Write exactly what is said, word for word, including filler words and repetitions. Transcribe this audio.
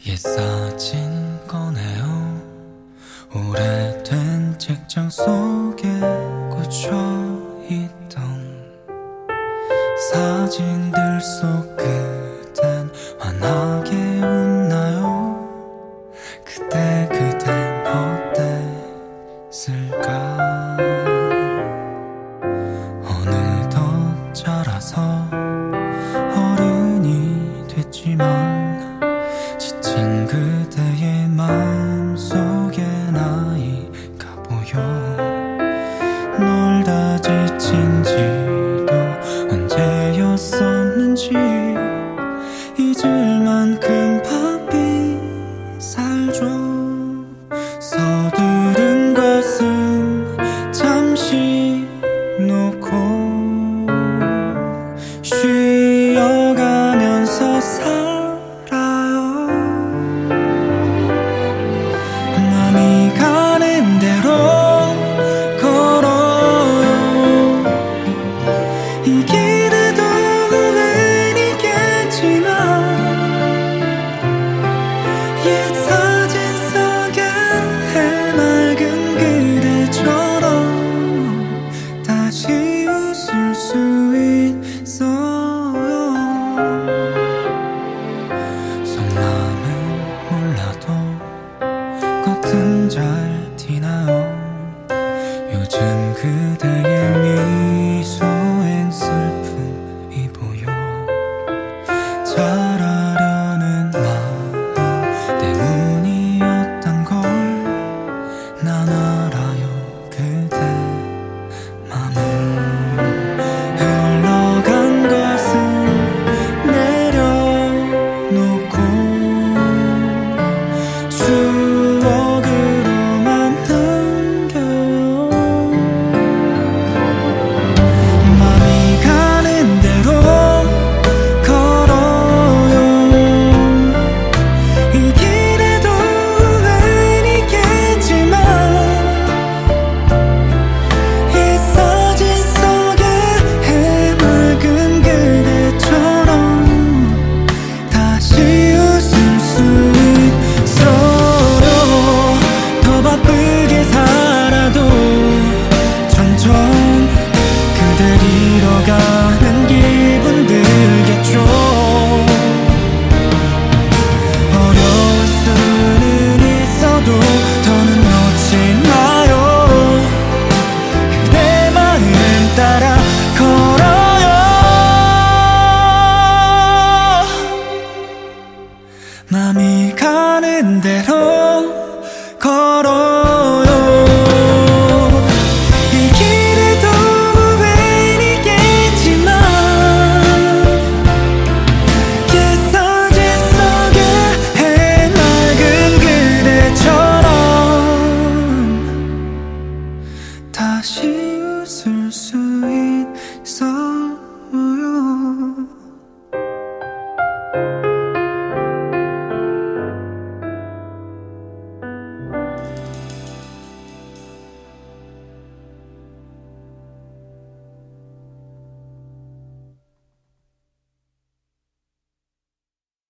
옛 사진 꺼내요. 오래된 책장 속에 꽂혀있던 사진들 속 그댄 환하게 웃나요? 그때 그댄 어땠을까? 어느덧 자라서 어른이 됐지만 지친 그대의 마음속에 나이가 보여. 놀다 지친 지도 언제였었는지 잊을 만큼 바삐 살죠. 서두른 것은 잠시 놓고 쉬어가면서 살아요. 맘이 가는 대로 걸어요. 이 길에도 우연이겠지만 옛 사진 속에 해맑은 그대처럼 다시 웃을 수 있어요. 속마음은 몰라도 겉은 잘 티나요. 요즘 그대의 미소엔 슬픔이 보여. 잘하려는 마음 때문이었던 걸 난 알아요. 그대 맘을 흘러간 것은 내려놓고 추억으로만 남겨요. 맘이 가는 대로 걸어요. 이 길에도 우연이겠지만 이 사진 속에 해맑은 그대처럼 다시 웃을 수 있어요. 더 바쁘게 살아도 점점 그댈 잃어가는 기분 들겠죠. 어려울 수는 있어도 더는 놓지 마요. 그대 마음 따라 걸어요. 맘이 가는 대로 걸어요.